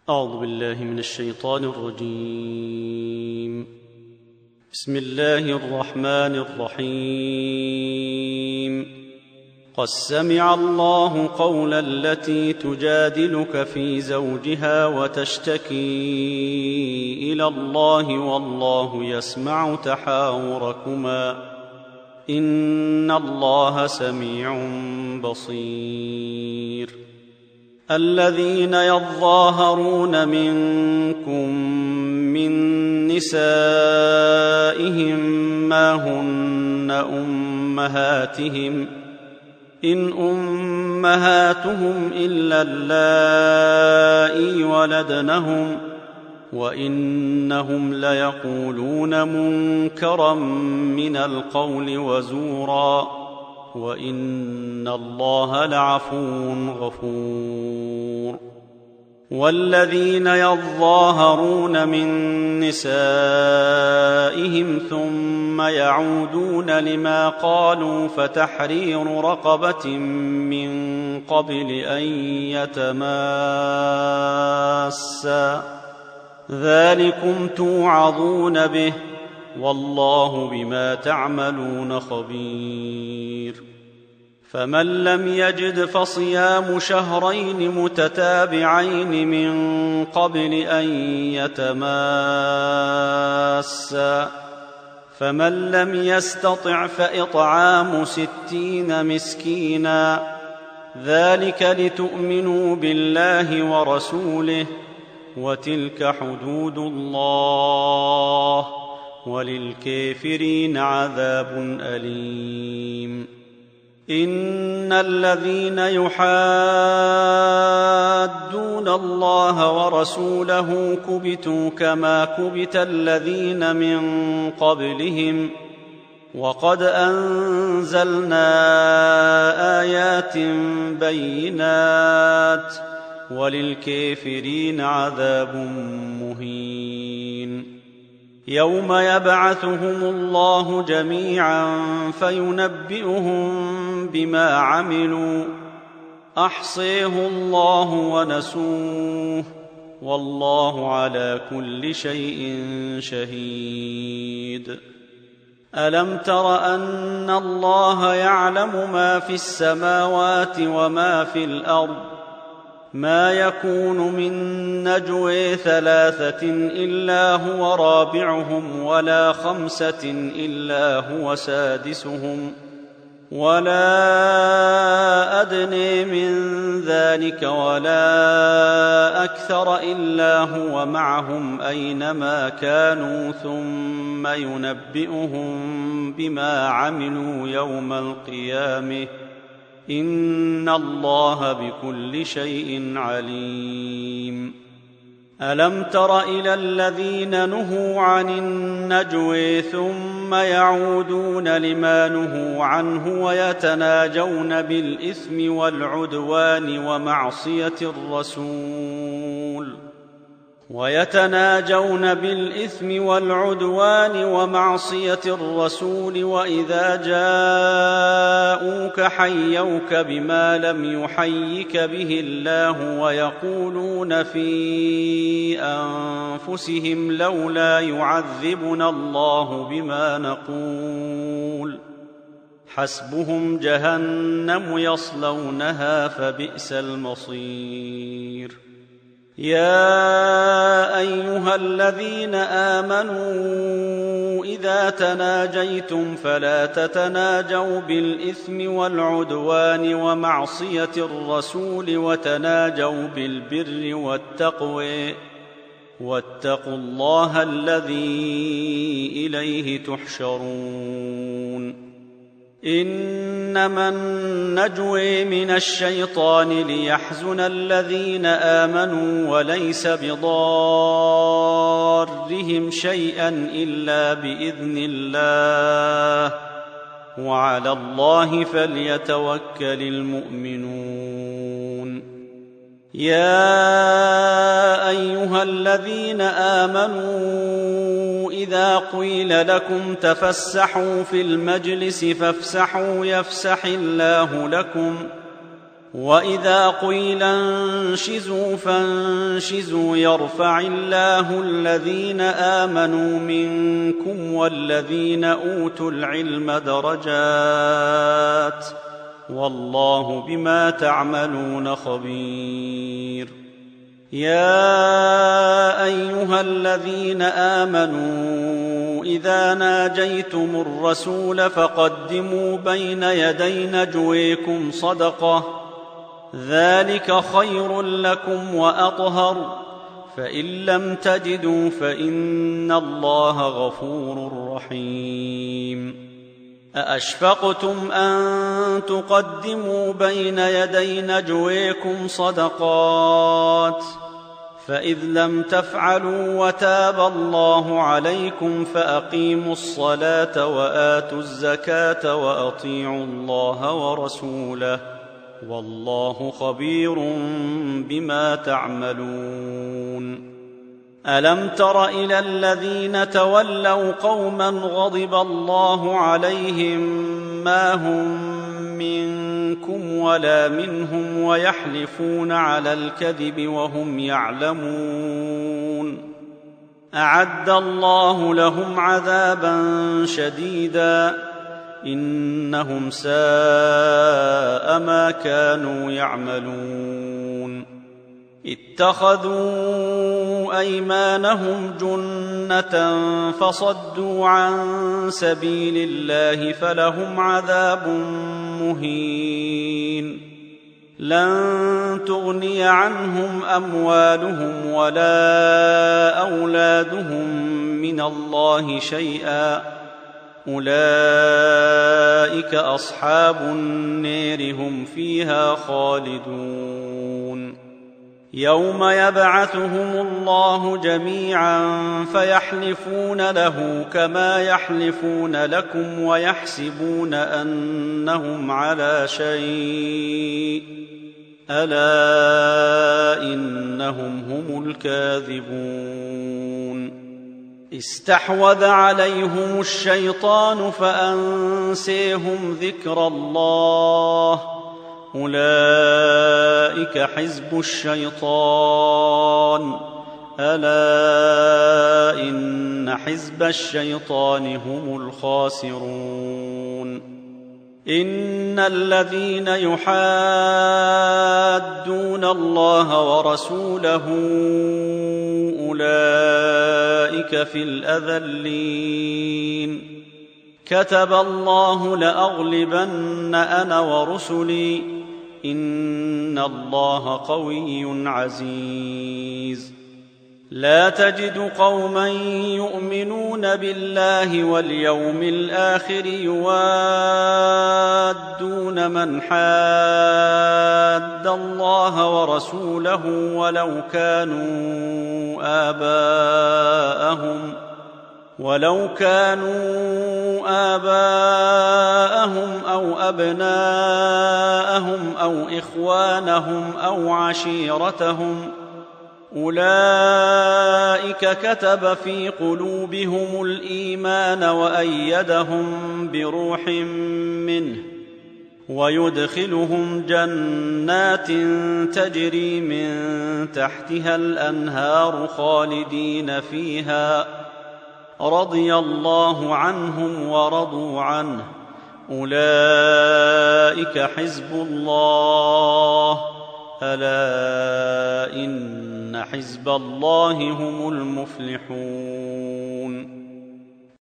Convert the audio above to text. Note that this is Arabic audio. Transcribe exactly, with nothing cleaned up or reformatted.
أعوذ بالله من الشيطان الرجيم. بسم الله الرحمن الرحيم. قد سمع الله قول التي تجادلك في زوجها وتشتكي إلى الله والله يسمع تحاوركما إن الله سميع بصير. الذين يظاهرون منكم من نسائهم ما هن أمهاتهم إن أمهاتهم إلا اللائي ولدنهم وإنهم ليقولون منكرا من القول وزورا وإن الله لعفو غفور. والذين يظاهرون من نسائهم ثم يعودون لما قالوا فتحرير رقبة من قبل أن يتماسا ذلكم توعظون به والله بما تعملون خبير. فمن لم يجد فصيام شهرين متتابعين من قبل أن يتماسا فمن لم يستطع فإطعام ستين مسكينا ذلك لتؤمنوا بالله ورسوله وتلك حدود الله وللكافرين عذاب أليم. إن الذين يحادون الله ورسوله كبتوا كما كبت الذين من قبلهم وقد أنزلنا آيات بينات وللكافرين عذاب مهين. يوم يبعثهم الله جميعا فينبئهم بما عملوا أحصيه الله ونسوه والله على كل شيء شهيد. ألم تر أن الله يعلم ما في السماوات وما في الأرض ما يكون من نجوى ثلاثة إلا هو رابعهم ولا خمسة إلا هو سادسهم ولا أدنى من ذلك ولا أكثر إلا هو معهم أينما كانوا ثم ينبئهم بما عملوا يوم القيامة إن الله بكل شيء عليم. ألم تر إلى الذين نهوا عن النجوى ثم يعودون لما نهوا عنه ويتناجون بالإثم والعدوان ومعصية الرسول ويتناجون بالإثم والعدوان ومعصية الرسول وإذا جاءوك حيوك بما لم يحيك به الله ويقولون في أنفسهم لولا يعذبنا الله بما نقول حسبهم جهنم يصلونها فبئس المصير. يا أيها الذين آمنوا إذا تناجيتم فلا تتناجوا بالإثم والعدوان ومعصية الرسول وتناجوا بالبر والتقوى واتقوا الله الذي إليه تحشرون. إنما النجوى من الشيطان ليحزن الذين آمنوا وليس بضارهم شيئا إلا بإذن الله وعلى الله فليتوكل المؤمنون. يا أيها الذين آمنوا إذا قيل لكم تفسحوا في المجلس فافسحوا يفسح الله لكم وإذا قيل انشزوا فانشزوا يرفع الله الذين آمنوا منكم والذين أوتوا العلم درجات والله بما تعملون خبير. يا أيها الذين آمنوا إذا ناجيتم الرسول فقدموا بين يدي نجويكم صدقة ذلك خير لكم وأطهر فإن لم تجدوا فإن الله غفور رحيم. أأشفقتم أن تقدموا بين يدي نجويكم صدقات فإذ لم تفعلوا وتاب الله عليكم فأقيموا الصلاة وآتوا الزكاة وأطيعوا الله ورسوله والله خبير بما تعملون. ألم تر إلى الذين تولوا قوما غضب الله عليهم ما هم منكم ولا منهم ويحلفون على الكذب وهم يعلمون أعد الله لهم عذابا شديدا إنهم ساء ما كانوا يعملون. اتخذوا أيمانهم جنة فصدوا عن سبيل الله فلهم عذاب مهين. لن تغني عنهم أموالهم ولا أولادهم من الله شيئا أولئك أصحاب النار هم فيها خالدون. يوم يبعثهم الله جميعا فيحلفون له كما يحلفون لكم ويحسبون أنهم على شيء ألا إنهم هم الكاذبون. استحوذ عليهم الشيطان فأنسيهم ذكر الله أولئك حزب الشيطان ألا إن حزب الشيطان هم الخاسرون. إن الذين يحادون الله ورسوله أولئك في الأذلين. كتب الله لأغلبن أنا ورسلي إن الله قوي عزيز. لا تجد قوما يؤمنون بالله واليوم الآخر يوادون من حاد الله ورسوله ولو كانوا آباءهم ولو كانوا آباءهم أو أبناءهم أو إخوانهم أو عشيرتهم أولئك كتب في قلوبهم الإيمان وأيدهم بروح منه ويدخلهم جنات تجري من تحتها الأنهار خالدين فيها رضي الله عنهم ورضوا عنه أولئك حزب الله ألا إن حزب الله هم المفلحون.